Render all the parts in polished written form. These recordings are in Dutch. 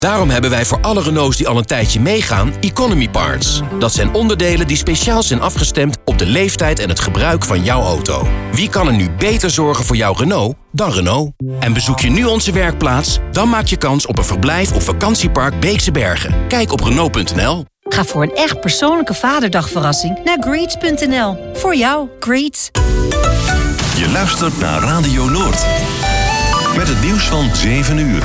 Daarom hebben wij voor alle Renaults die al een tijdje meegaan, Economy Parts. Dat zijn onderdelen die speciaal zijn afgestemd op de leeftijd en het gebruik van jouw auto. Wie kan er nu beter zorgen voor jouw Renault dan Renault? En bezoek je nu onze werkplaats, dan maak je kans op een verblijf op vakantiepark Beekse Bergen. Kijk op Renault.nl. Ga voor een echt persoonlijke vaderdagverrassing naar Greets.nl. Voor jou, Greets. Je luistert naar Radio Noord. Met het nieuws van 7 uur.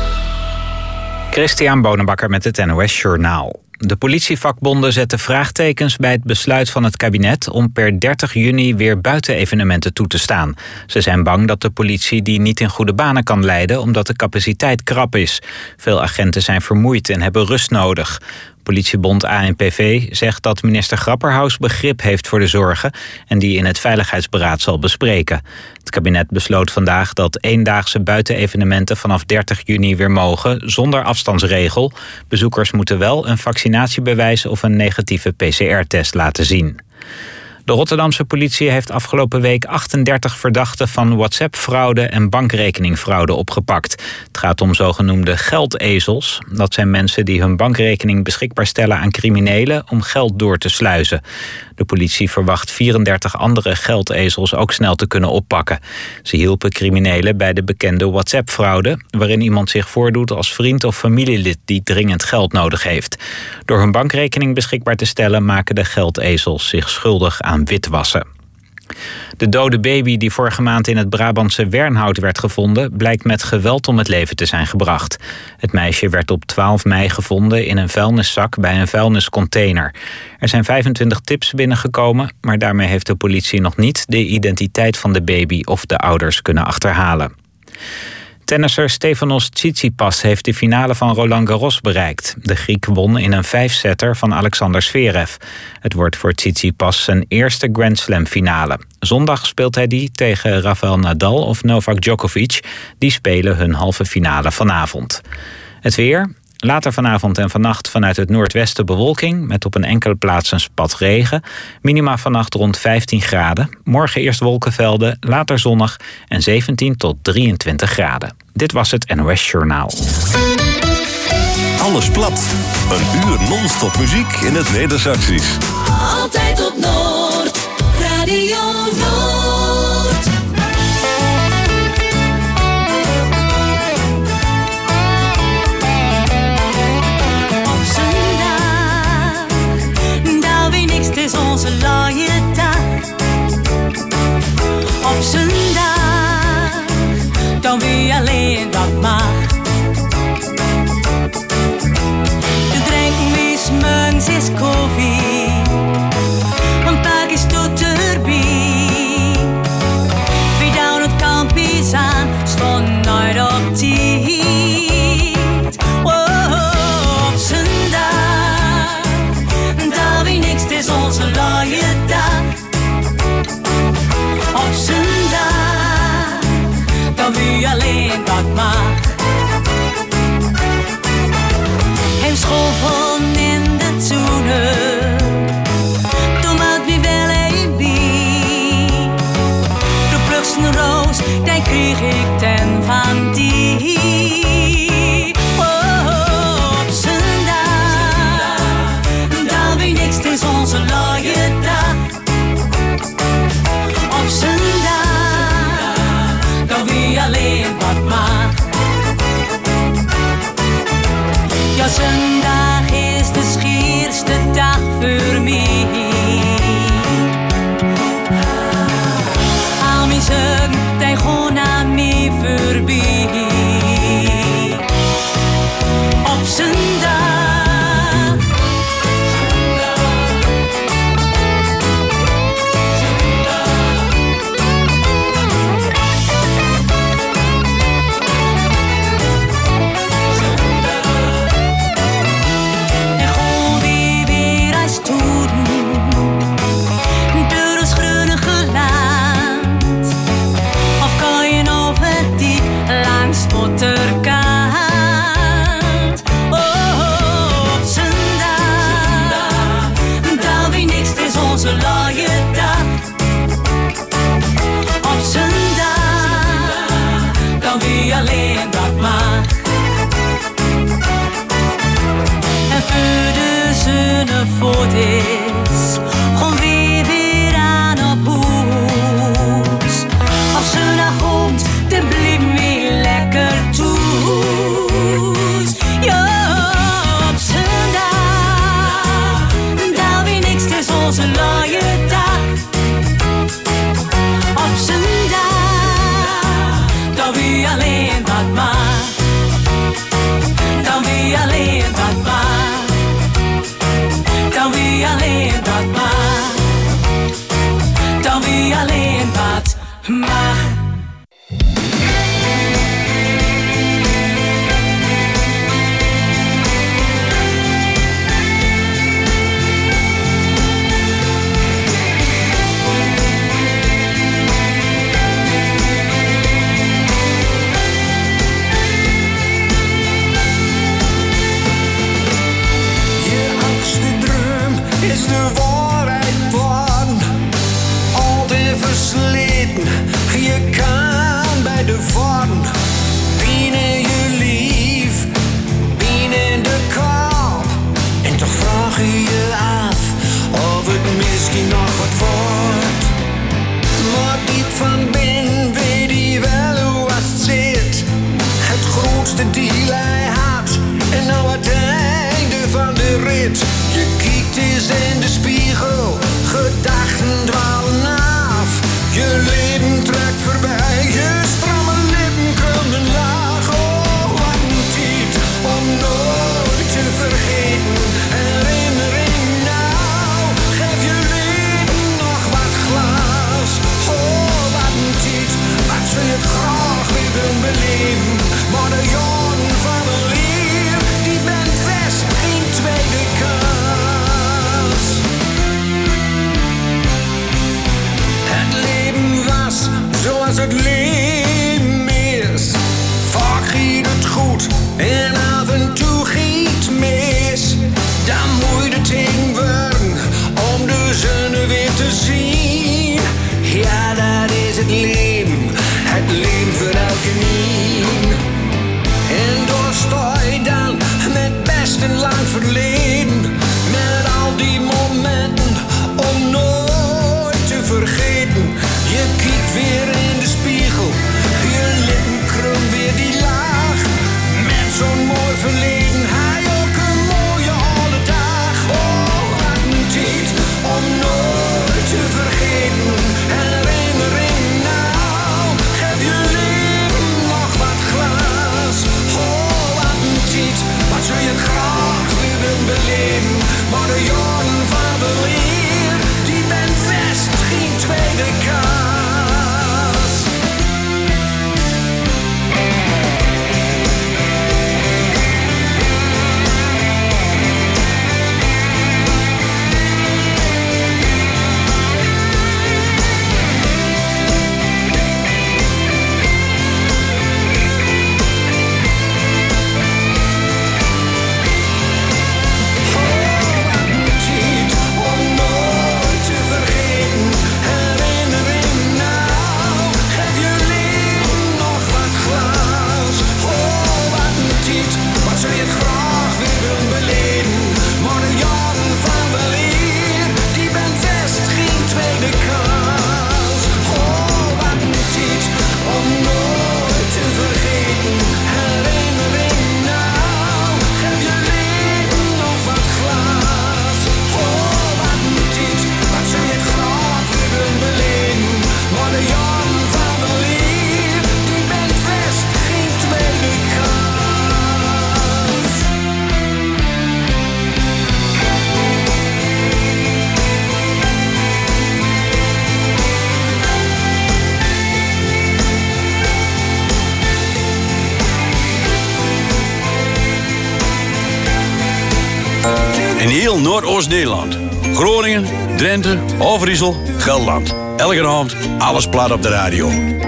Christian Bonenbakker met het NOS Journaal. De politievakbonden zetten vraagtekens bij het besluit van het kabinet om per 30 juni weer buitenevenementen toe te staan. Ze zijn bang dat de politie die niet in goede banen kan leiden omdat de capaciteit krap is. Veel agenten zijn vermoeid en hebben rust nodig. Politiebond ANPV zegt dat minister Grapperhaus begrip heeft voor de zorgen en die in het Veiligheidsberaad zal bespreken. Het kabinet besloot vandaag dat eendaagse buitenevenementen vanaf 30 juni weer mogen, zonder afstandsregel. Bezoekers moeten wel een vaccinatiebewijs of een negatieve PCR-test laten zien. De Rotterdamse politie heeft afgelopen week 38 verdachten van WhatsApp-fraude en bankrekeningfraude opgepakt. Het gaat om zogenoemde geldezels. Dat zijn mensen die hun bankrekening beschikbaar stellen aan criminelen om geld door te sluizen. De politie verwacht 34 andere geldezels ook snel te kunnen oppakken. Ze hielpen criminelen bij de bekende WhatsApp-fraude, waarin iemand zich voordoet als vriend of familielid die dringend geld nodig heeft. Door hun bankrekening beschikbaar te stellen maken de geldezels zich schuldig aan witwassen. De dode baby die vorige maand in het Brabantse Wernhout werd gevonden, blijkt met geweld om het leven te zijn gebracht. Het meisje werd op 12 mei gevonden in een vuilniszak bij een vuilniscontainer. Er zijn 25 tips binnengekomen, maar daarmee heeft de politie nog niet de identiteit van de baby of de ouders kunnen achterhalen. Tennisser Stefanos Tsitsipas heeft de finale van Roland Garros bereikt. De Griek won in een 5-setter van Alexander Zverev. Het wordt voor Tsitsipas zijn eerste Grand Slam finale. Zondag speelt hij die tegen Rafael Nadal of Novak Djokovic. Die spelen hun halve finale vanavond. Het weer. Later vanavond en vannacht vanuit het noordwesten bewolking, met op een enkele plaats een spat regen. Minima vannacht rond 15 graden. Morgen eerst wolkenvelden, later zonnig en 17 tot 23 graden. Dit was het NOS Journaal. Alles plat. Een uur non-stop muziek in het Neder-Saxisch. Altijd op Noord, Radio Noord. Is onze luie dag. Op zondag, dan wie alleen dat mag. De drinken is muns is koffie, een pak is tot erbij. Wie down het kamp is aan, stond nooit op tijd. Op zondag, daar wie niks is onze luie dag. Op zondag, dan wie alleen wat mag. Hem schoven in de toenen, toen maakt wie wel een bij. De pluksen roos, dan kreeg ik ten van die. Op zondag, dan wie niks is onze luie dag. Op zondag, dan wie alleen wat mag. Ja, zondag is de schierste dag voor mij. Al mijn zorgen, die gaan aan mij voorbij. Op zondag. En gewoon weer voort is, gewoon weer aan op hoes. Op zondagavond, dan blijf me lekker toes. Ja, op zondag, daar weer niks, het is onze luie dag. Op zondag, dan wie alleen wat maar. Dan wie alleen wat maar. Dan wie alleen wat maar. Dan wie alleen wat maar. Is de waarheid van altijd versleten? Je kan bij de van binnen je lief, binnen de kop. En toch vraag je je af of het misschien nog wat wordt. Maar diep van binnen weet hij wel hoe het zit. Het grootste deal hij had en nou het einde van de rit. Je kijkt eens in de spiegel, gedachten dwalen af. Je leven trekt voorbij, je stramme lippen kunnen laag. Oh, wat een tijd om nooit te vergeten. Herinnering nou, geef je leven nog wat glas. Oh, wat een tijd, wat zul je het graag weer willen beleven. Maar de jaren van een leer, die bent best geen tweede kans. Het leven was zoals het leven is. Vaak giet het goed en af en toe giet mis. Dan moet je tegen worden om de zon weer te zien. Ja, dat is het leven voor elke niet. En door sta je dan met best een lang verleden. Met al die momenten om nooit te vergeten. Je kijkt weer in de spiegel, je lippen krum weer die laag. Met zo'n mooi verleden, hij ook een mooie alle dag. Oh, wat een tijd om nooit te vergeten. Herinnering nou, geef je leven nog wat glas. Oh, wat een tijd, wat zul je het graag weer willen beleven. Maar de jaren van de leer, die bent vast geen tweede kans. In heel Noordoost-Nederland. Groningen, Drenthe, Overijssel, Gelderland. Elke avond alles plat op de radio.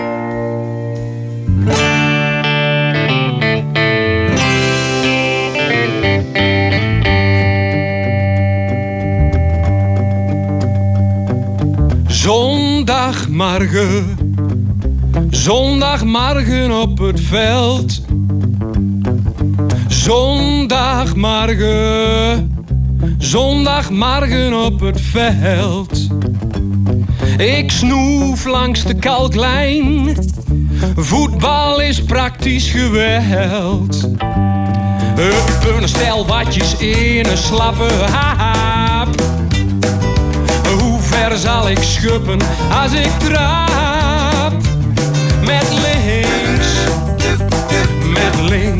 Zondagmorgen, zondagmorgen op het veld. Zondagmorgen, Zondagmorgen op het veld. Ik snoef langs de kalklijn. Voetbal is praktisch geweld. Een stel watjes in een slappe haap. Hoe ver zal ik schuppen als ik trap? Met links, met links.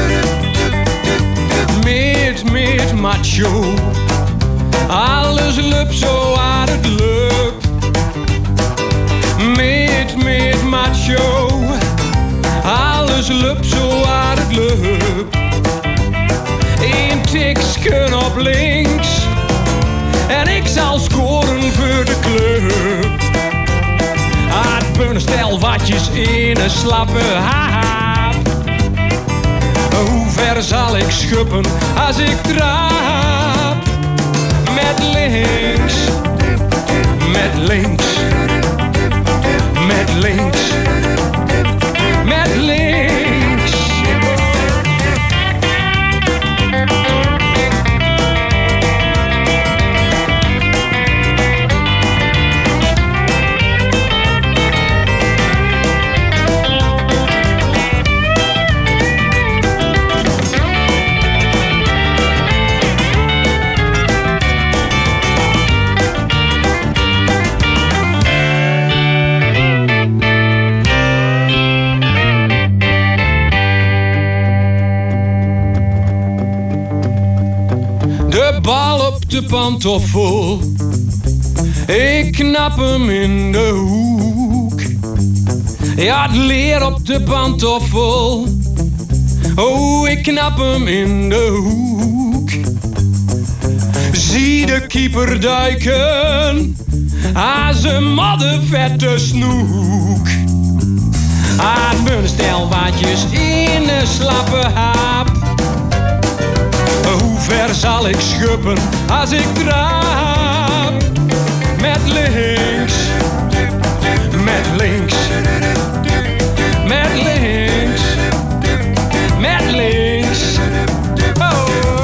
Met macho. Alles lup zo aan het lup. Met macho. Alles lup zo aan het lup. Eén tiksken op links. En ik zal scoren voor de club. Het stel watjes in een slappe haap. Hoe ver zal ik schuppen als ik trap? Met links, met links, met links, met links. De bal op de pantoffel. Ik knap hem in de hoek. Ja, het leer op de pantoffel. Oh, ik knap hem in de hoek. Zie de keeper duiken. Als een moddervette snoek. Mijn stelwaadjes in een slappe haap. Hoe ver zal ik schuppen als ik trap? Met links, met links, met links, met links. Oh.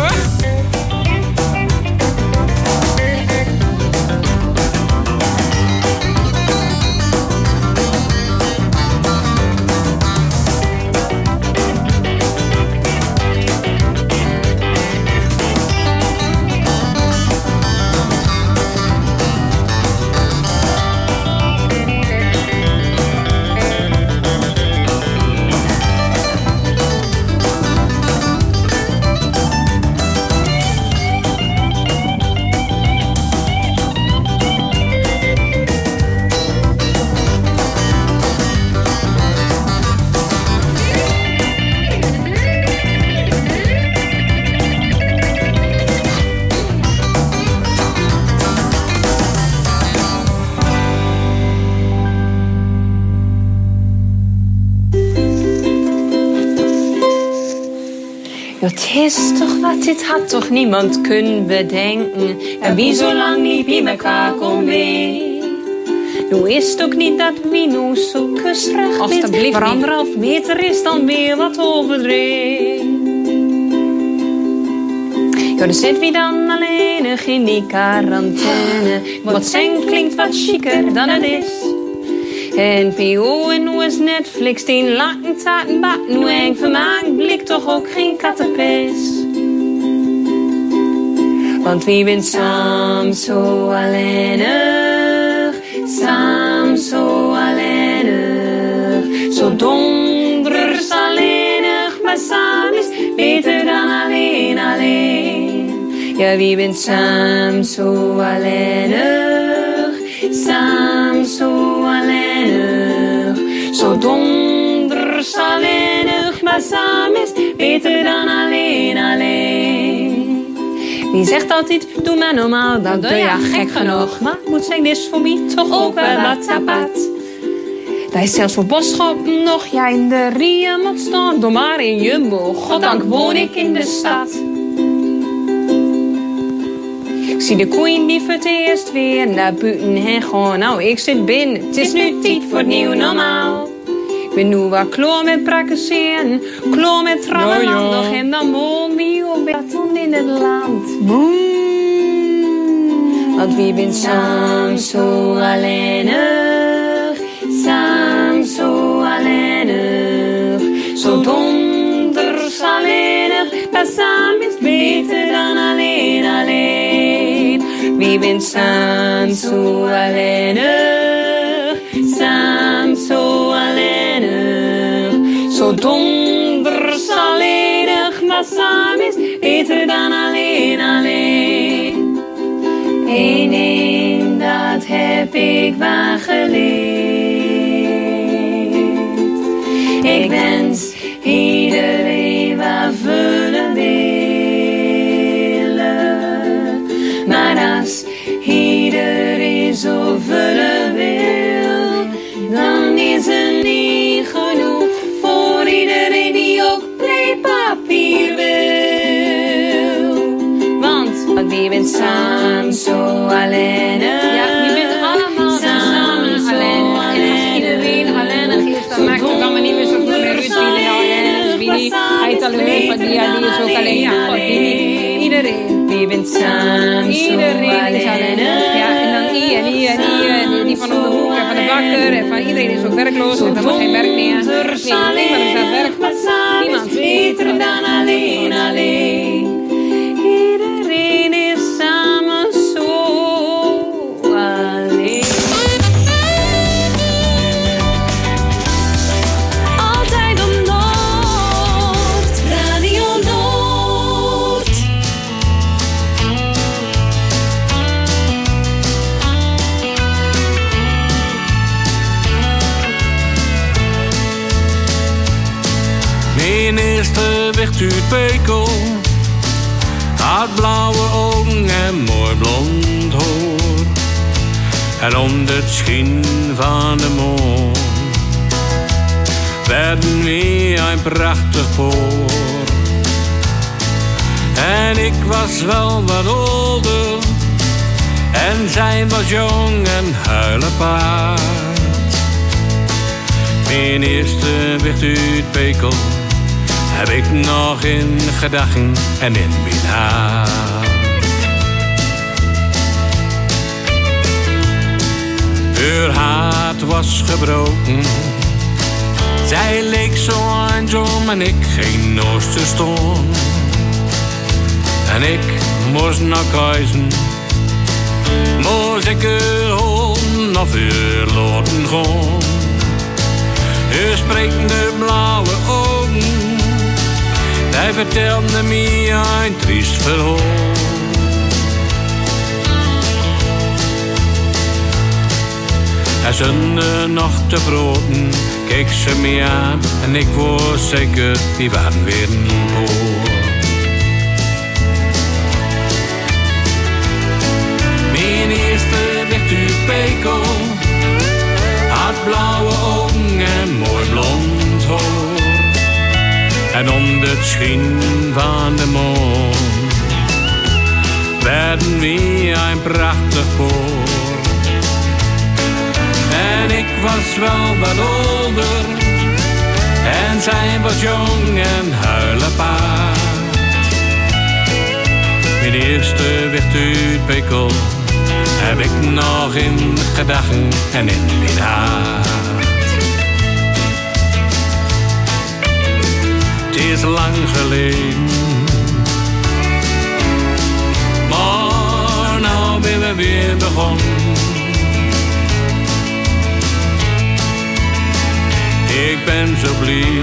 Het is toch wat, dit had toch niemand kunnen bedenken. En wie zo lang niet bij elkaar kon ween. Nu is het ook niet dat wie nu zo kusrecht alsjeblieft voor 1,5 meter is dan weer wat overdreven. Ja, dan zit wie dan alleenig in die quarantaine. Wat zeng klinkt wat chiquer dan het is. NPO en nu is Netflix, die lakken taten bak. Nu eng vermaakt, blik toch ook geen kattenpis. Want wie bent samen zo alleenig, samen zo alleenig. Zo donders alleenig, maar samen is beter dan alleen. Ja, wie bent samen zo alleenig, samen zo alleenig. Zo donders alleenig, maar samen is beter dan alleen. Wie zegt altijd, doe maar normaal, dat doe je gek genoeg. Maar moet zijn, dit is voor mij toch ook wel wat apart. Dat is zelfs voor boodschappen nog, ja in de rieën moet staan. Doe maar in Jumbo, goddank woon ik in de stad. Ik zie de queen die voor het eerst weer naar buiten heen gaan. Nou, ik zit binnen, het is nu tijd voor het nieuw normaal. Ik ben nu wat klaar met praktiseren, klaar met trammen nog. En dan woon wie op in het land. Boem. Want wie bent samen zo alleenig, samen zo alleenig, zo donders alleenig, dat samen is beter dan alleen, alleen. Wie bent samen zo alleenig, samen zo alleenig, zo donders alleenig, maar samen is beter dan alleen, alleen. Eén ding, dat heb ik wel geleerd. Ik wens iedereen wat vullen willen. Maar als iedereen zo vullen wil, dan is er niet genoeg voor iedereen die ook papier wil. Want wie bent samen zo alleenig? Ja, wie bent allemaal samen alleenig. En als iedereen alleenig is, dan maakt het allemaal niet meer zo veel meer uit wie nou alleenig is. Wie niet, hij is alleen van die is ook alleen. Ja, God, die niet. Iedereen. Wie bent samen zo iedereen is alleenig. Ja, en dan die en die en die en die van om de hoek en van de bakker en van iedereen is ook werkloos en dan mag geen werk meer. Nee, niemand is aan het werk. Niemand. Beter dan alleen, alleen. Iedereen is samen zo alleen. Altijd op Noord, Radio Noord. Mijn eerste weg uit Pekel had blauwe ogen en mooi blond haar. En onder het schijn van de maan werden we een prachtig paar. En ik was wel wat ouder en zij was jong en huilenpaard. Mijn eerste weg uit Pekel heb ik nog in gedachten en in mijn hart. Haar hart was gebroken, zij leek zo eenzaam en ik geen noos te staan. En ik moest naar keizen, moest ik er holen of er laten gaan. Haar sprekende blauwe ogen, hij vertelde me een triest verhaal. En zonder nog te broden keek ze me aan en ik was zeker, die waren weer een boer. Mijn eerste weg uit Pekel had blauwe ogen en mooi blond haar. En onder het schijn van de maan werden we een prachtig paar. En ik was wel wat ouder en zij was jong en huilenpaard. Mijn eerste weg uit Pekel heb ik nog in gedachten en in mijn hart. Het is lang geleden, maar nou ben we weer begonnen. Ik ben zo blij,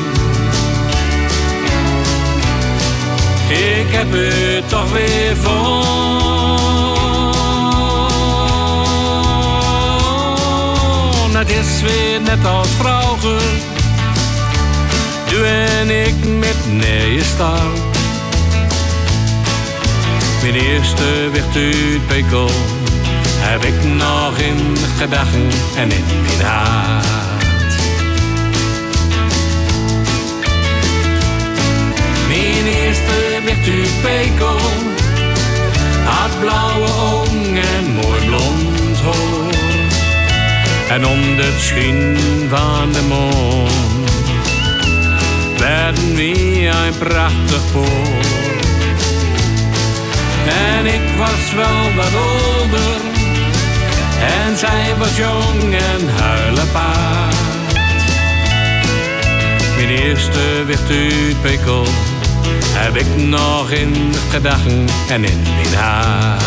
ik heb het toch weer van. Het is weer net als vroeger, du en ik met neeën staan. Mijn eerste weg uit Pekel heb ik nog in gedachten en in mijn hart. Mijn eerste weg uit Pekel had blauwe ogen en mooi blond haar. En onder het schijn van de maan werden we een prachtig paar. En ik was wel wat ouder. En zij was jong en huilenpaard. Mijn eerste werd uitpikkel heb ik nog in gedachten en in mijn hart.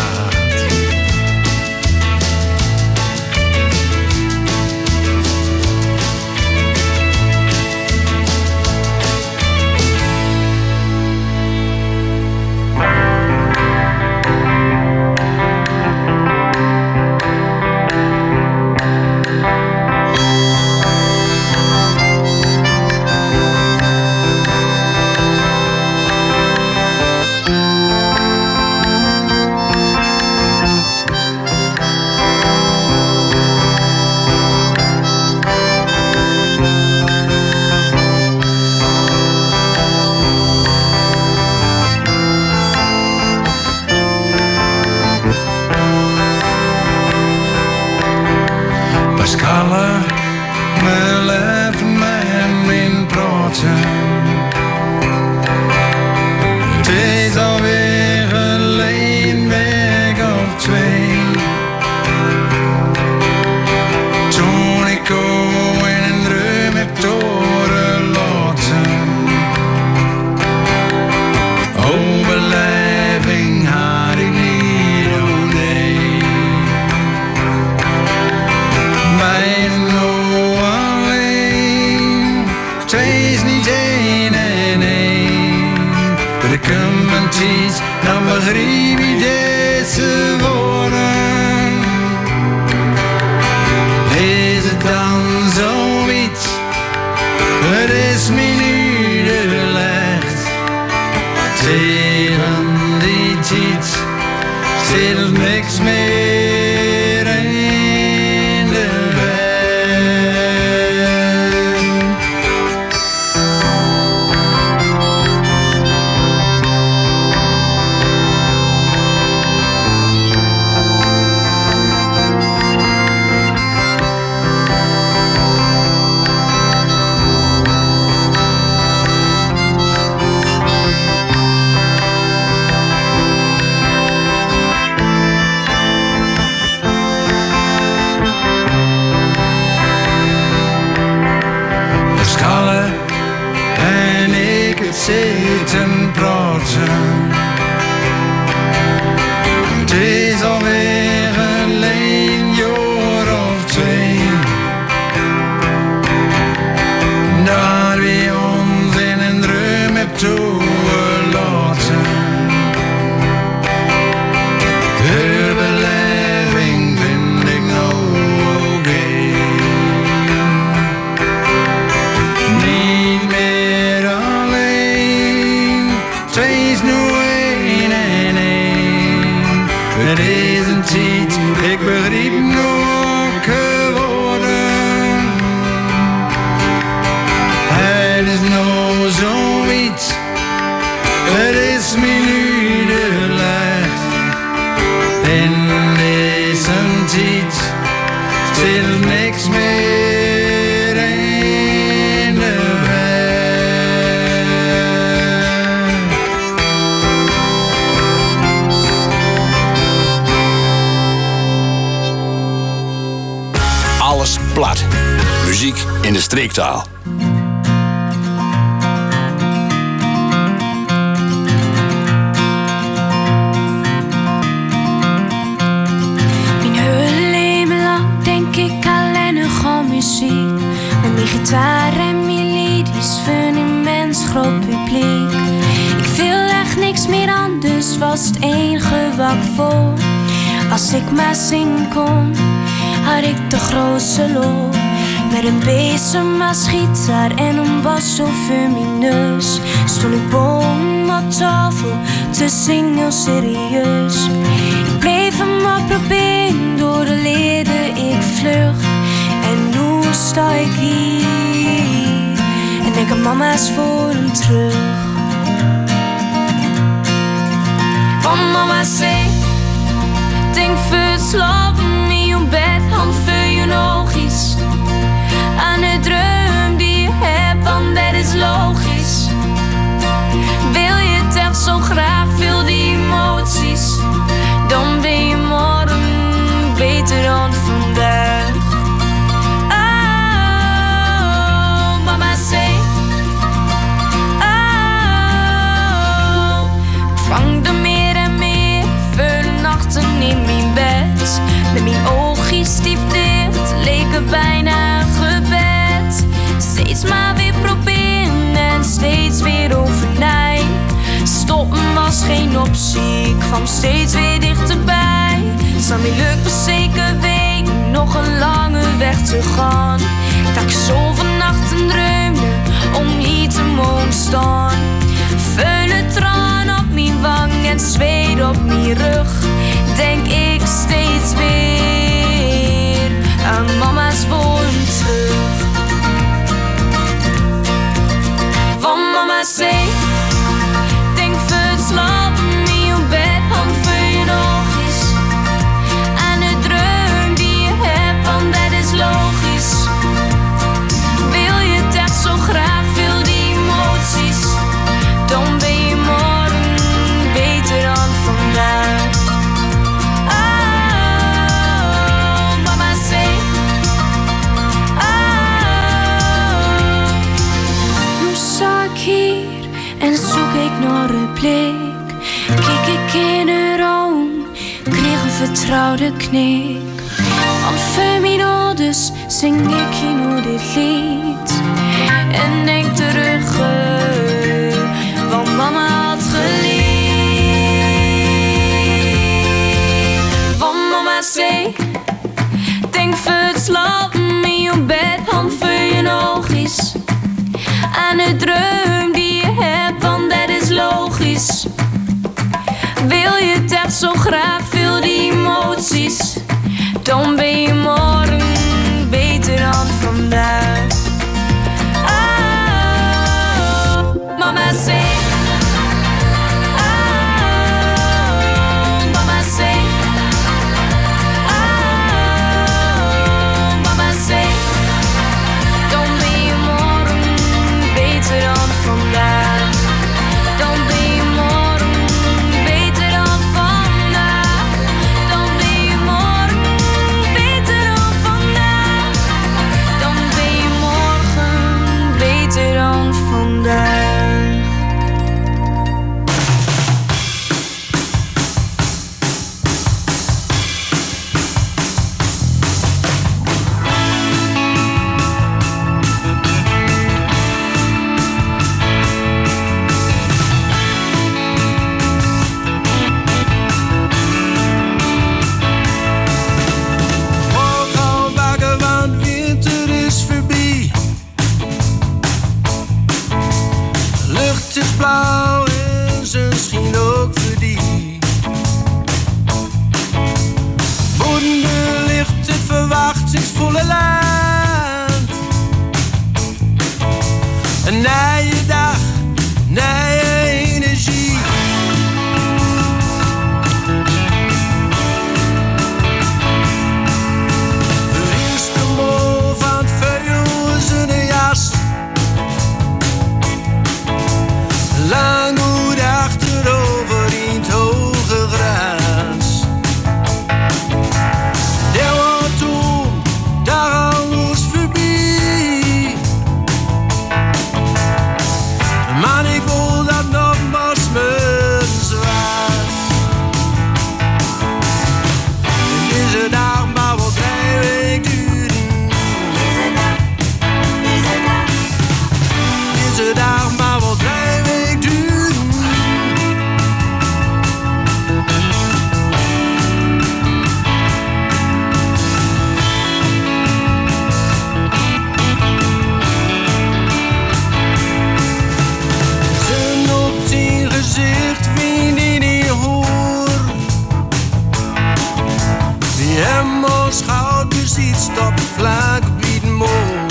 Dan begreep ik deze woorden. Is het dan zoiets? Het is me nu gelegd. Tegen die tijd zit er niks meer in de weg. Zitten praten. Het is alweer een jaar of 2 dat we ons in een droom hebben toegelaten. De beleving vind ik nou oké. Niet meer alleen. Twee is nu 1 en 1. Het is een tijd, ik begreep nog geworden. Het is nou zoiets, het is me nu gelegd. In deze tijd zit er niks meer in de weg. Alles plat. Muziek in de streektaal. Mijn hele leven lang denk ik alleen nog aan muziek. Met mijn gitaar en mijn liedjes voor een mens groot publiek. Ik wil echt niks meer anders, was het enige wat ik voel. Als ik maar zingen kon, had ik de grootste lol. Met een bezem als gitaar en een bas over mijn neus. Stond ik boven op tafel te zingen serieus. Ik bleef hem maar proberen, door de leden ik vlug. En nu sta ik hier en denk aan mama's voor hem terug. Want mama zei, denk voor slapen in je bed, hand voor je oogjes. Aan de droom die je hebt, want dat is logisch. Wil je het echt zo graag, veel die emoties. Dan was geen optie, ik kwam steeds weer dichterbij. Sammy lukt pas zeker weten, nog een lange weg te gaan. Dat ik zo vannachten droomde om hier te mogen staan. Vele traan op mijn wang en zweet op mijn rug. Denk ik steeds weer aan mama's woorden terug. Want mama zei, denk voor het slapen in op bed, hand voor je nog eens. En de droom die je hebt, want dat is logisch. Wil je het echt zo graag, veel die emoties, dan ben je morgen beter dan vandaag. Oh, mama zei, oh. Nu sta ik hier en zoek ik naar een plek. Kijk ik in haar ogen, kreeg een vertrouwde knik. Van Feminodus zing ik hier nu dit lied. En denk terug, want mama had geleerd. Want mama zei, denk voor het slapen in je bed, hand voor je oogjes. Aan de droom die je hebt, want dat is logisch. Wil je het echt zo graag, veel die emoties, dan ben je morgen beter dan vandaag. Oh, mama zei, oh, mama zei, oh, mama zei, dan ben je morgen beter dan vandaag. Dan ben je morgen beter dan vandaag. Dan ben je morgen beter dan vandaag. Dan ben je morgen beter dan vandaag. Morgen wakker, want winter is voorbij. De lucht is blauw en ze scheen ook voor die. Boven ligt het verwachtingsvolle land. Een nieuwe dag, nieuwe energie. Er is de mol van het vuil in de jas. Lang goed achterover in het hoge gras. Der wordt toen daar alles voorbij. Maar ik wil dat nog maar smeuns was. Deze dag maar wel 3 weken duren. Deze dag maar wel 3 weken duren. Zon op 10 gezicht, wie die niet hoor. Wie hem als goud beziet, stopt vlak bij het moor.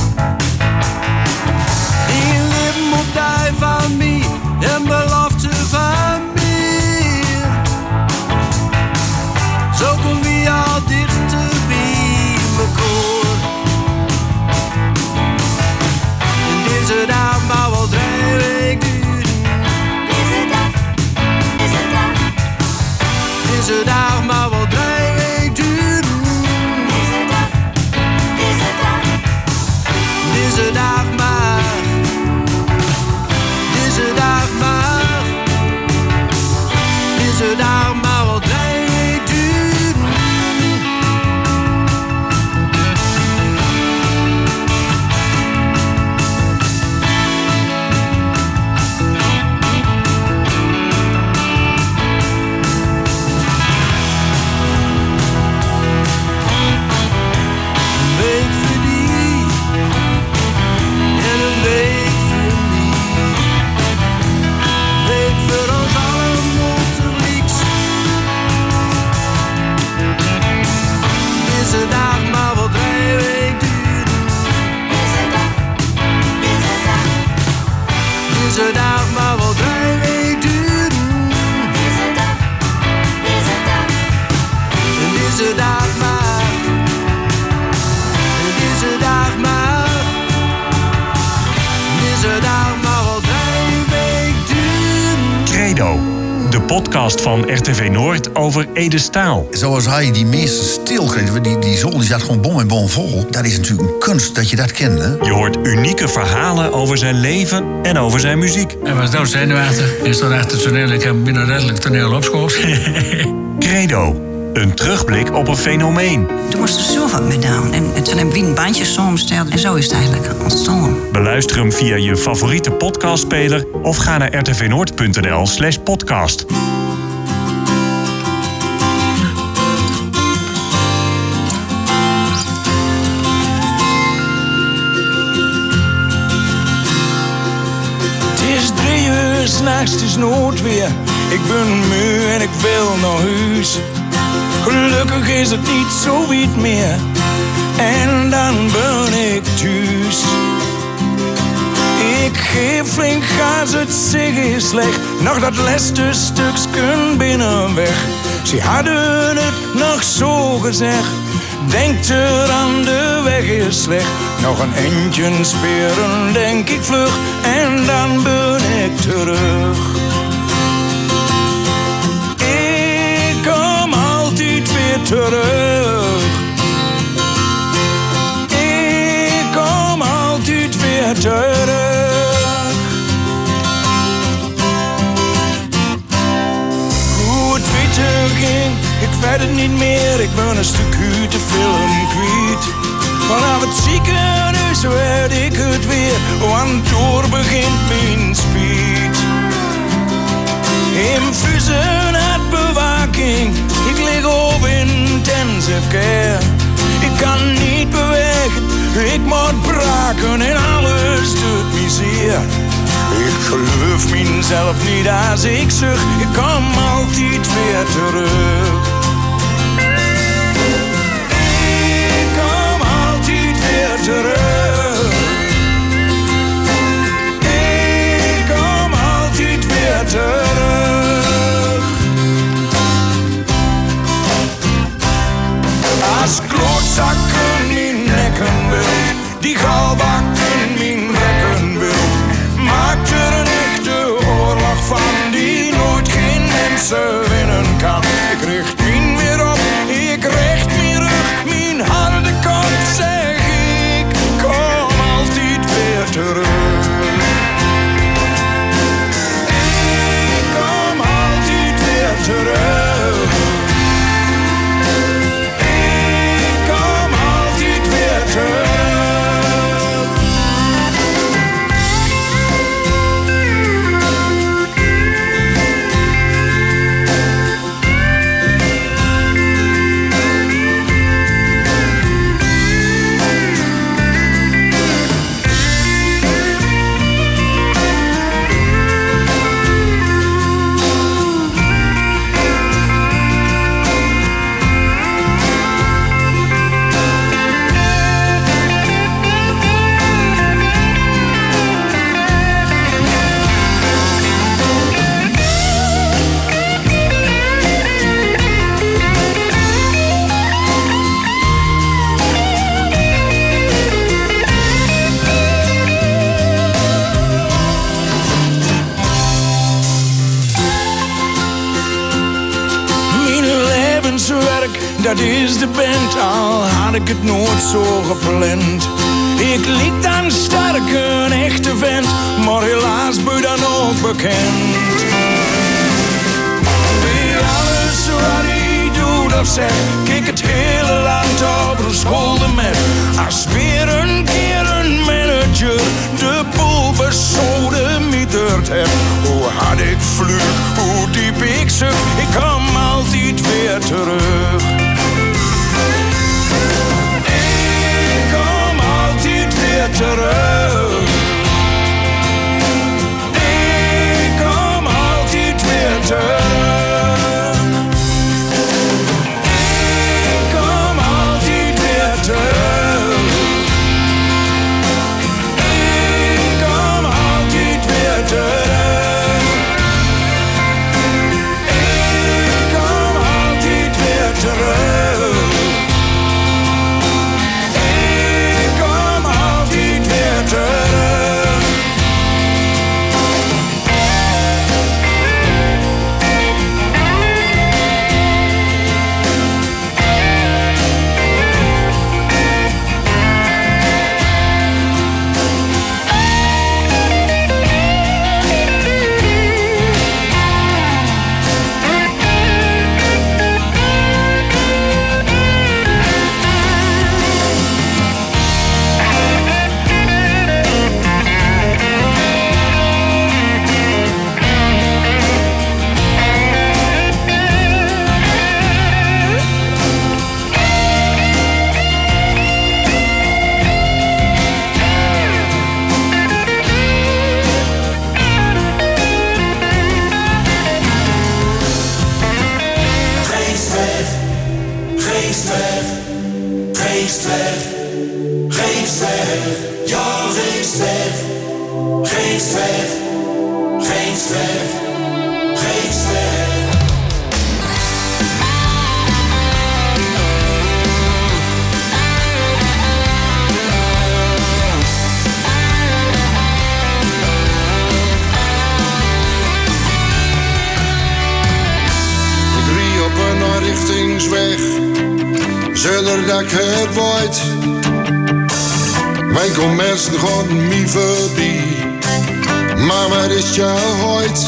Die lippen op die van mij, en belofte van meer. Zo kom wie al dichter bij mekaar. En deze dag maar wel 3 weken duren. Deze dag maar wel 3 weken duren. Deze dag maar. Deze dag maar. Deze dag maar wel 3 weken duren. De podcast van RTV Noord over Ede Staal. Zoals hij die meeste stil kreeg, die zol die zat gewoon bom en bom vol. Dat is natuurlijk een kunst dat je dat kent, hè? Je hoort unieke verhalen over zijn leven en over zijn muziek. Hij was dood zenuwachtig. Hij stond achter het toneel. Ik heb binnen redelijk toneel opgeschoopt. Credo. Een terugblik op een fenomeen. Toen moest er zo wat mee doen. En toen heb ik een bandje samengesteld. En zo is het eigenlijk ontstaan. Beluister hem via je favoriete podcastspeler of ga naar rtvnoord.nl/podcast. Het is 3 uur 's nachts, het is noodweer. Ik ben moe en ik wil naar huis. Gelukkig is het niet zo wit meer. En dan ben ik thuis. Ik geef flink gas, het zeg is slecht. Nog dat laatste stukje binnenweg. Ze hadden het nog zo gezegd. Denk eraan, de weg is slecht. Nog een eindje speren, denk ik vlug. En dan ben ik terug. Terug. Ik kom altijd weer terug. Hoe het verder ging, ik weet het niet meer. Ik ben een stuk uit de film kwijt. Vanaf het ziekenhuis werd ik het weer, want door begint mijn speed. In Fusen had bewaking. Ik lig op intensive care. Ik kan niet bewegen, ik moet braken en alles doet me zeer. Ik geloof mezelf niet als ik zeg, ik kom altijd weer terug. Ik kom altijd weer terug. Ik kom altijd weer terug. Als klootzakken mijn nekken wil, die galbak in mijn rekken wil. Maakt er een echte oorlog van, die nooit geen mensen winnen kan. Ik richt mijn weer op, ik richt mijn rug, mijn harde kop zeg ik, kom altijd weer terug. Ik kom altijd weer terug. Dat is de band, al had ik het nooit zo gepland. Ik liep dan sterk, een echte vent, maar helaas ben dan ook bekend. Bij alles wat hij doet of zegt, kijk het hele land op een schulden met. Als weer een keer een manager de boel besodemieterd heb. Hoe hard ik vlug, hoe diep ik zucht, ik kom altijd weer terug. Terug. Ik kom altijd weer terug. Ik kom altijd weer terug. Ik kom altijd weer terug. Geestweg, Geestweg, Geestweg, ja Geestweg, Geestweg, Geestweg, Geestweg. Een richtingsweg, zonder dat ik het weet. Mijn kom mensen gaan mij voorbij, maar wat is jou ooit?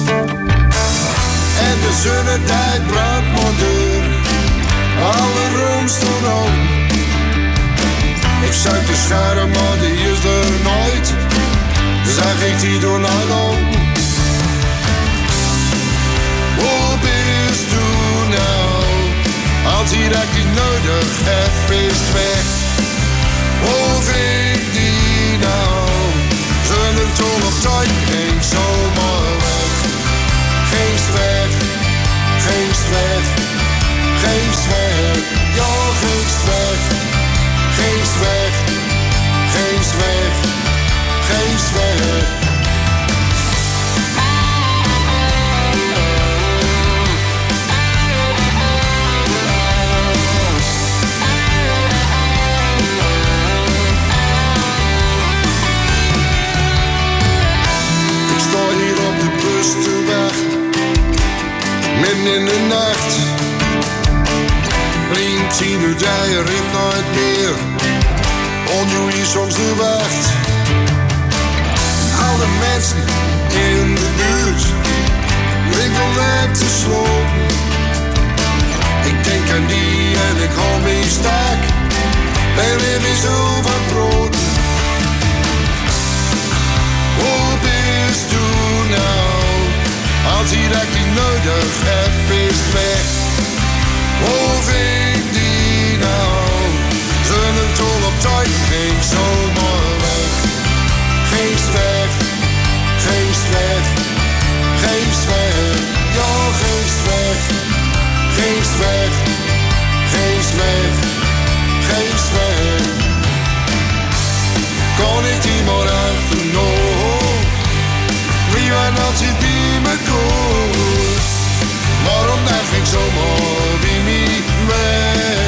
En de zonnetijd brandt maar door, alle roem stond aan. Ik zag de scherm, maar die is er nooit, zag ik die door naar lang. Waar bist du nou? Als hij dat ik nodig heb, is weg. Hoe vind ik die nou? Zonder tol of tijd, geen zomaar weg. Geestweg, Geestweg, Geestweg, ja Geestweg, Geestweg, Geestweg, Geestweg. Midden in de nacht, Lien 10 uur, je rit nooit meer. Ondoe je soms de wacht. Alle mensen in de buurt, winkel net te sloop. Ik denk aan die en ik hou me sterk, ben weer zo van brood. Hoe bist du nou? Als hij dat ik nodig heb, is weg. Hoe vind ik die nou? Zonder tol op tijd, geen zomaar weg. Geestweg, Geestweg, Geestweg, ja Geestweg, Geestweg, Geestweg, Geestweg. Kon ik die maar achternomen? Wie waren als je die me koos? Waarom dacht ik zomaar wie niet weg?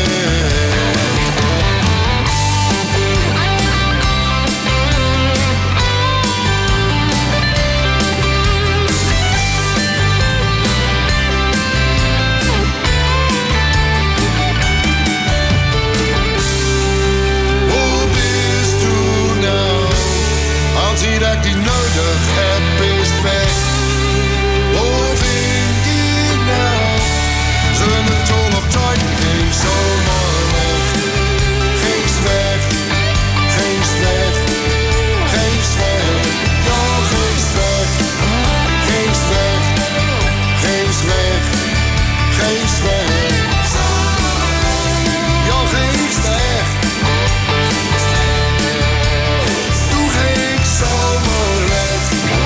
Hoe bist du nou? Als hij dat ik die nodig heb, is weg. Hoe vind ik nou? Zonder tol op tijd, geen zomaar weg. Geestweg, Geestweg, Geestweg, ja Geestweg, Geestweg, Geestweg, Geestweg, ja Geestweg. Doe geen zomaar weg.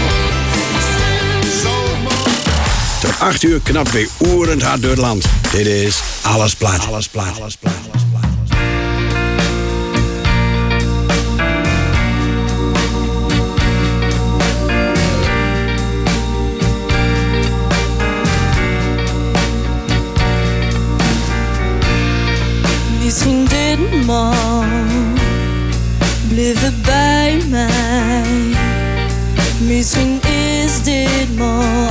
Tot 8 uur knap weer oerend hard door het land. Dit is Alles Plat. Alles Plat. Alles Plat. Misschien ditmaal blijven bij mij. Misschien is ditmaal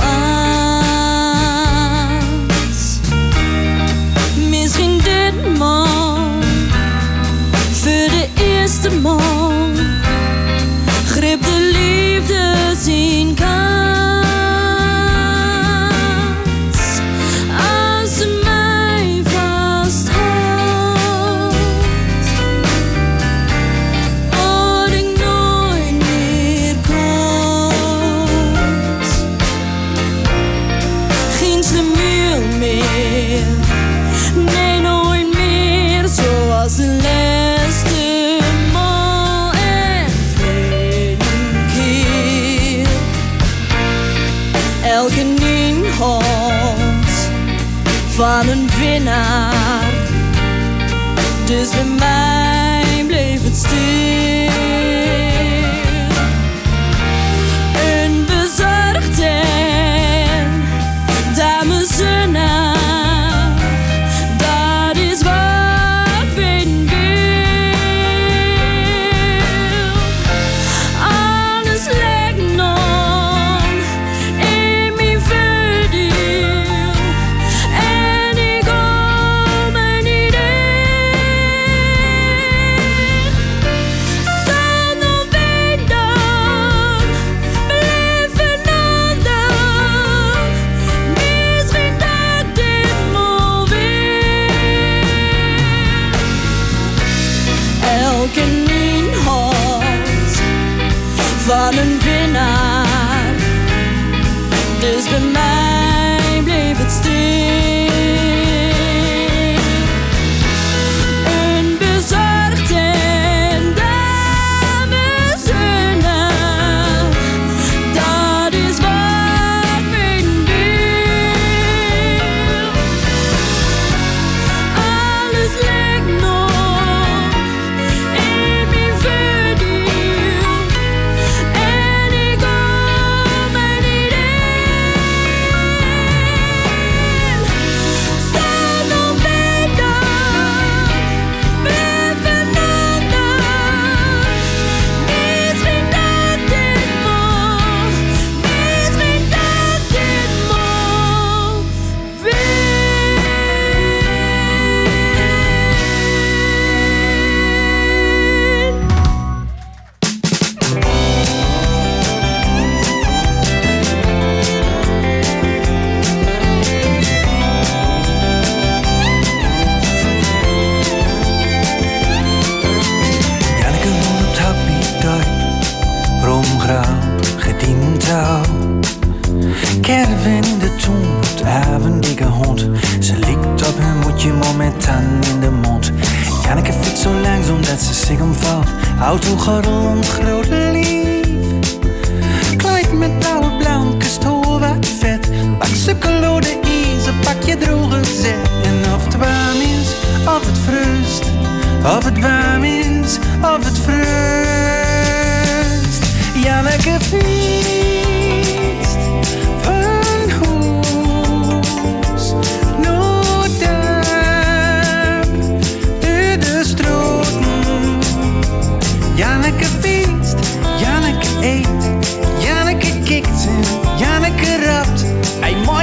anders. Misschien ditmaal voor de eerste maal greep de liefde zijn kans. Als ze mij vasthoudt, word ik nooit meer koud. Geen slemiel meer, nee nooit meer zoals de laatste maal en vele keer. Elke hand van een winnaar Dus bij mij bleef het stil. Een bezorgde damezena, dat is wat ik weten wil. Alles lijkt nog in mijn verdeel en ik hou me niet in. Zonder weten blijft een ander. Misschien dat dit maar weer. Elke inhoud van een winnaar. Dus bij mij bleef het stil. Een bezorgde damezena, dat is wat ik weten wil. Alles lijkt nog in mijn verdeel en ik hou me niet in. Zonder weten blijft een ander. Misschien dat dit maar, misschien dat dit maar Janneke woont op Happy-Dorp, Romgrauw, gediend touw. Kerven in de toen, op de avond dikke hond. Ze liekt op hun moedje momentaan in de mond. Janneke fietst zo langzaam dat ze zich omvalt. Autogordel om grote lief. Kleid met blauwe blankjes, hoor wat vet. Pak sukkelode ijs, een pakje droge zet. En of het warm is, of het frust. Of het warm is, of het frust. Janneke fietst van huis naar dorp, door de stroten. Janneke fietst, Janneke eet, Janneke kikt en Janneke rapt. Hey mooie,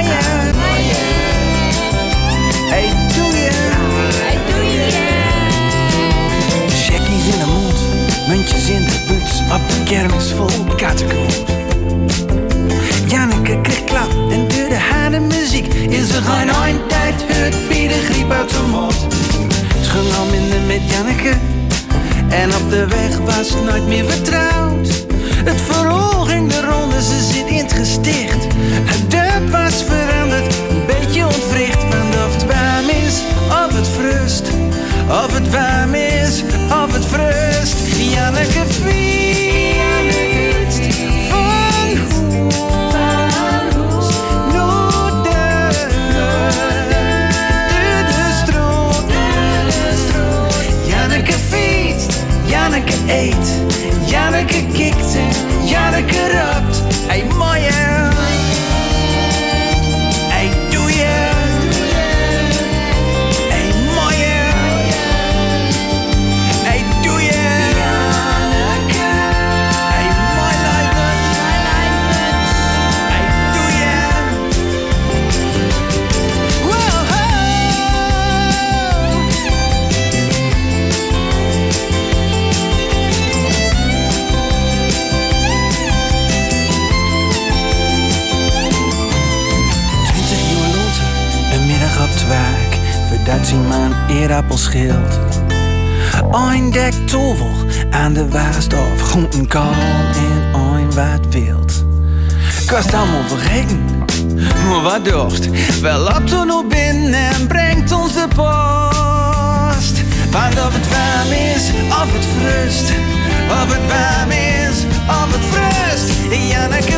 hey doe je, checkies in de mond, muntjes in de boots, op de kermis vol kattenkoot. Janneke kreeg klap en door de harde muziek is er geen eindtijd het bij de griep uit de mond. Het ging al minder met Janneke en op de weg was nooit meer vertrouwd. Het verhaal ging de ronde, ze zit in het gesticht. Het dorp was veranderd, een beetje ontwricht. Want of het warm is, of het frust. Of het warm is, of het frust. Janneke fietst van huis naar dorp, door de stroot. Janneke fietst, Janneke eet, Janneke kikt en Janneke rapt. Hey mooie, hey doe je, hey mooie, hey doe je, hey mooi lijven, hey doe je. Wow, op het werk, voordat ze maar een eerappel scheelt. Een dek tovel aan de waasstof, groenten kalm en een wat wild. Kost allemaal vergeten, maar wat dorst. Wel op toen nog binnen en brengt ons de post. Want of het warm is, of het frust. Of het warm is, of het frust. Janneke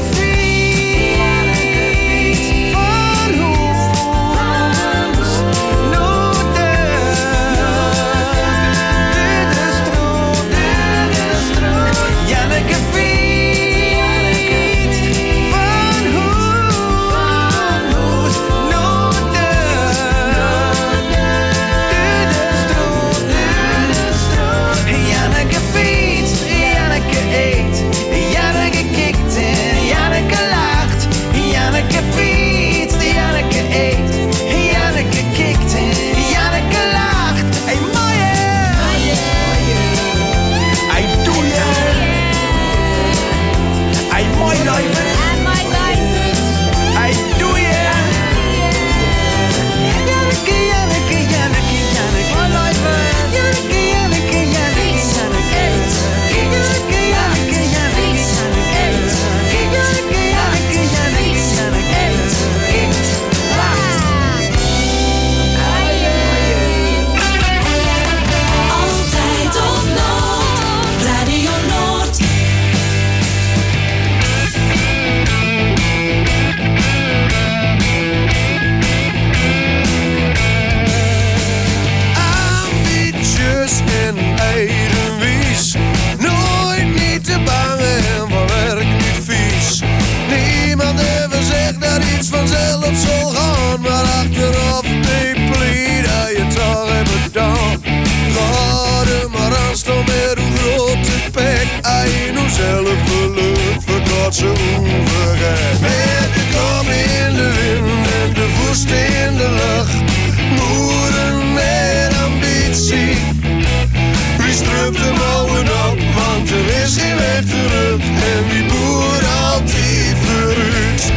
dat ze overgaat. Met de kop in de wind en de voest in de lucht. Moeren met ambitie. Wie strupt de mouwen op, want er is geen weg terug. En wie boert altijd vooruit.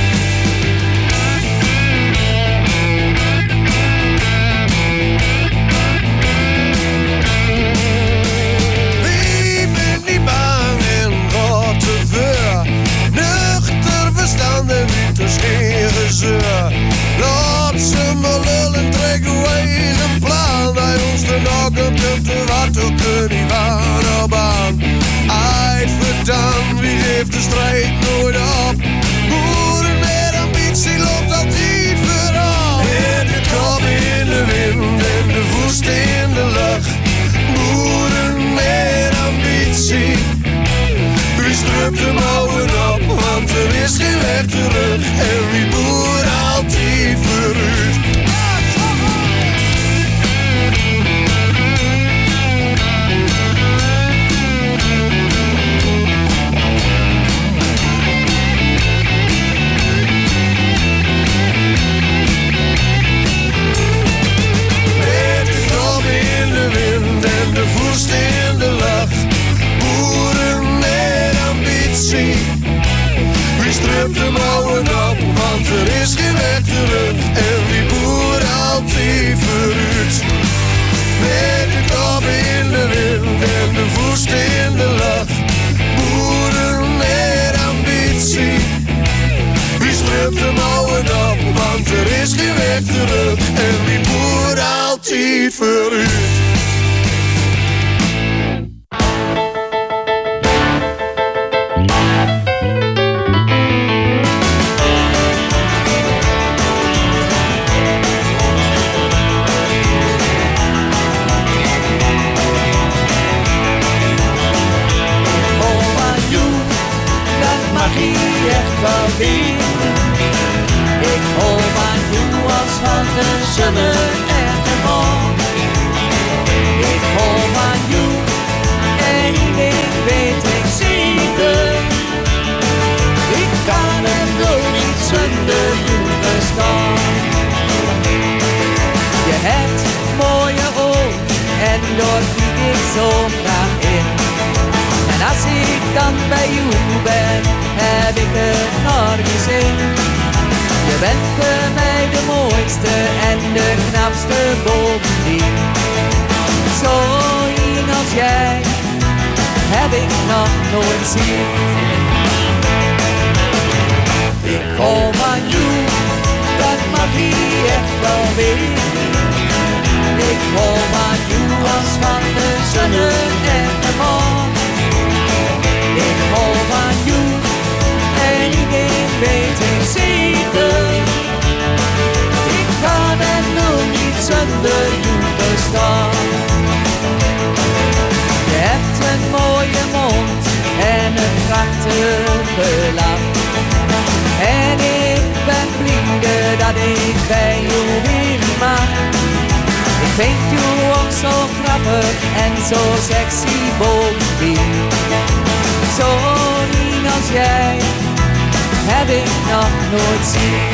Wie bent niet bang en gaat te ver. Nuchter verstand en niet als geen gezeur. Laat ze maar lullen, trek uw eigen plan. Hij ons de nakken punten wat ook kunnen van op aan. Uitverdaan, wie geeft de strijd nooit op? Boeren met ambitie loopt altijd vooral. Met de kop in de wind en de voest in de lucht. Boeren met ambitie. Wie strupt de mouwen op, want er is geen weg terug. En wie boert altijd vooruit. Met de kop in de wind en de voest in de lucht. Boeren met ambitie. Wie strupt de mouwen op, want er is geen weg terug. En wie boert altijd vooruit. Met de kop in de wind en de voest in de lucht. Boeren met ambitie. Wie strupt de mouwen op, want er is geen weg terug. En wie boert altijd vooruit. Ik hou van jou als van de zomer en de maan. Ik hou van jou en ik weet ik zeker. Ik kan er nog niet zonder jou bestaan. Je hebt mooie ogen en daar kijk ik zo graag in. En als ik dan bij jou ben, heb ik het naar gezien. Je bent voor mij de mooiste en de knapste bovendien. Zo een als jij heb ik nog nooit zien. Ik hou van jou, dat mag je echt wel weten. Ik hou van jou als van de zon en de maan. Ik hou van jou en ik weet ik zeker. Ik kan er nog niet zonder jou bestaan. Je hebt een mooie mond en een prachtige lach. En ik ben blij dat ik bij jou weer mag. Ik vind jou ook zo grappig en zo sexy bovendien. Zo'n als jij heb ik nog nooit zien.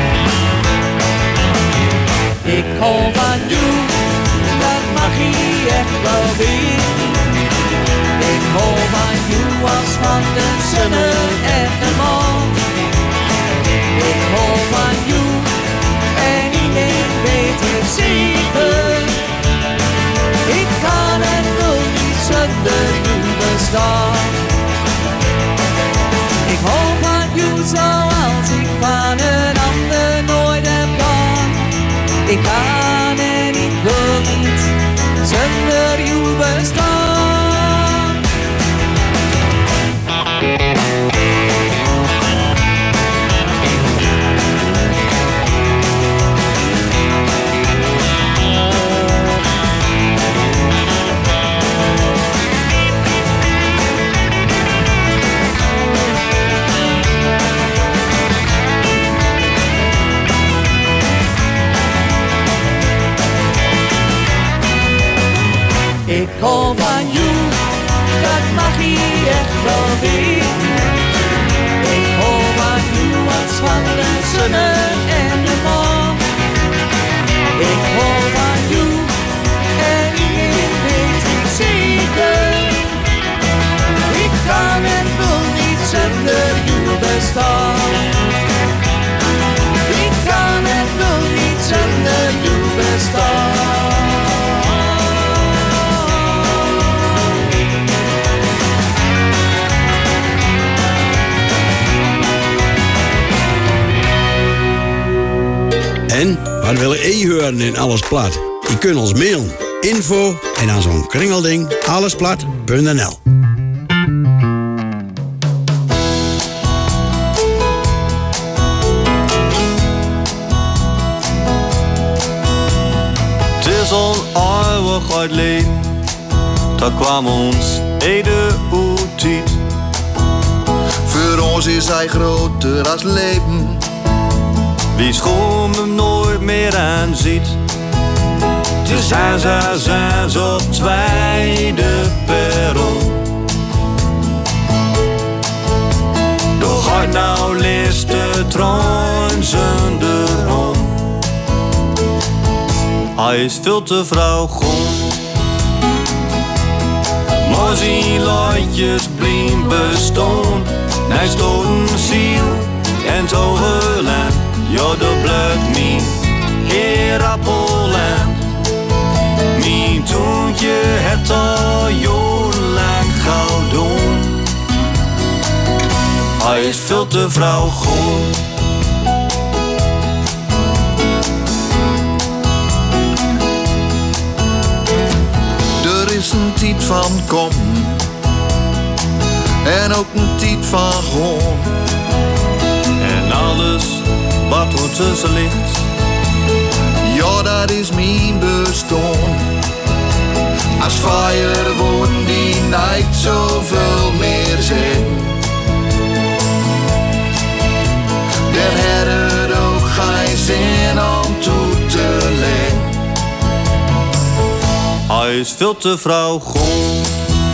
Ik hou van jou, dat mag je echt wel weten. Ik hou van jou als van de zon en de maan. Ik hou van jou en iedereen weet het zeker. Ik kan er nog niet zonder jou bestaan. Ik hou van jou zoals ik van een ander nooit heb gehad. Ik kan en ik wil niet zonder jou bestaan. Ik hou van jou, dat mag je echt wel weten. En wat wil je horen in Alles Plat? Je kunt ons mailen. Info en dan zo'n kringelding allesplat.nl. Het is al eeuwig uit leven, daar kwam ons Ede uit. Voor ons is hij groter als leven. Wie schoon hem nooit meer aanziet. Dus zijn op tweede perron. Doch uit nou leest de trein zonder. Hij is veel te vrouw grond. Maar zijn luidjes blien bestaan. Hij stoot een ziel en het hoge land. Ja, de bloed mijn heer Appelland. Mijn toontje het al jarenlang gauw doen. Hij is veel te vrouw grond. Er is een tijd van kom en ook een tijd van gewoon. En alles wat er tussen ligt, ja, dat is mijn bestaan. Als fire woorden die niet zoveel meer zijn. Dan had het ook geen zin om toe te leggen. Hij is veel te vrouw grond.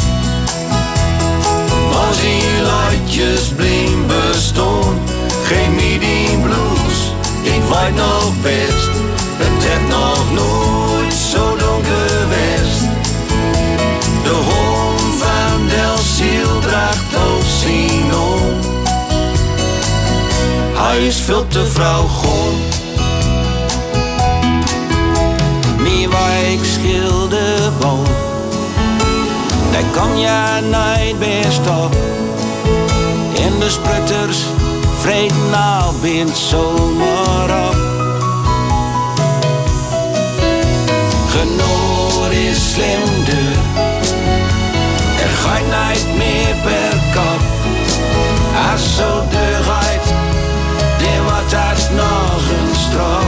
Maar die luidjes blien bestaan. Geef me die blues, ik weet nog best. Het heeft nog nooit zo donker geweest. De hond van Delziel draagt op zijn om. Hij is veel te vrouw grond. Mijn wijk schilderboom, daar kom je nooit best op. In de sprutters vreten al bent zomaar op. Genoeg is slim duur, er gaat niet meer per kop. Als zo duur gaat, dan wordt dat nog een strop.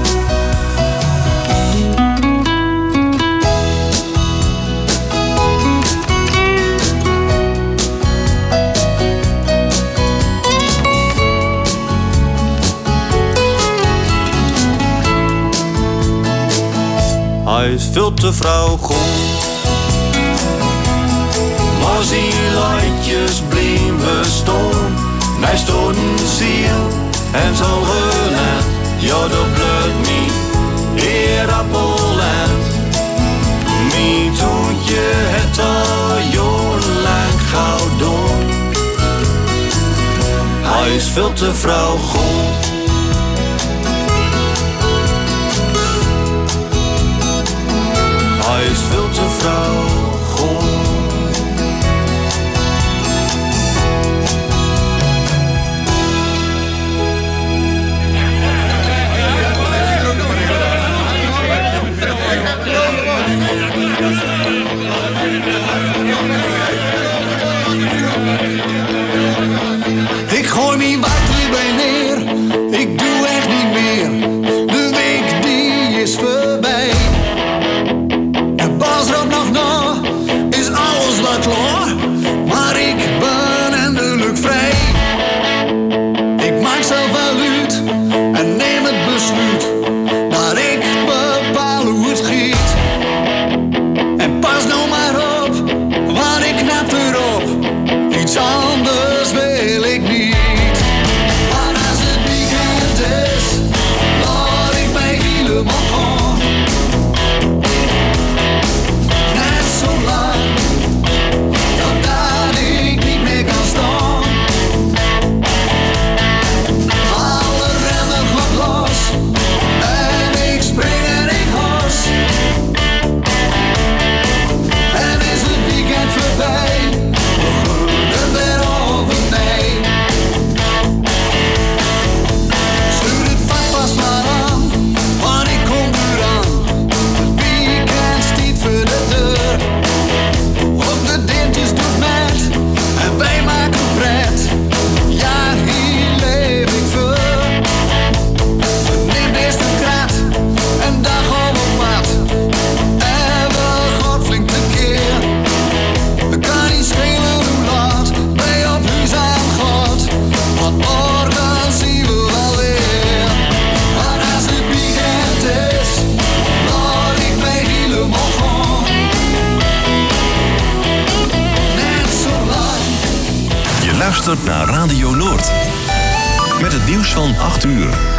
Hij is veel te vrouw grond. Maar die luidjes blien bestaan. Hij stoot een ziel en zo geland. Ja, dat bloed me, heer Appelland. Mijn toontje het al jarenlang gauw doen. Hij is veel te vrouw grond. Hij is veel te vrouw grond. Ik gooi mijn water bij neer luistert naar Radio Noord. Met het nieuws van 8 uur.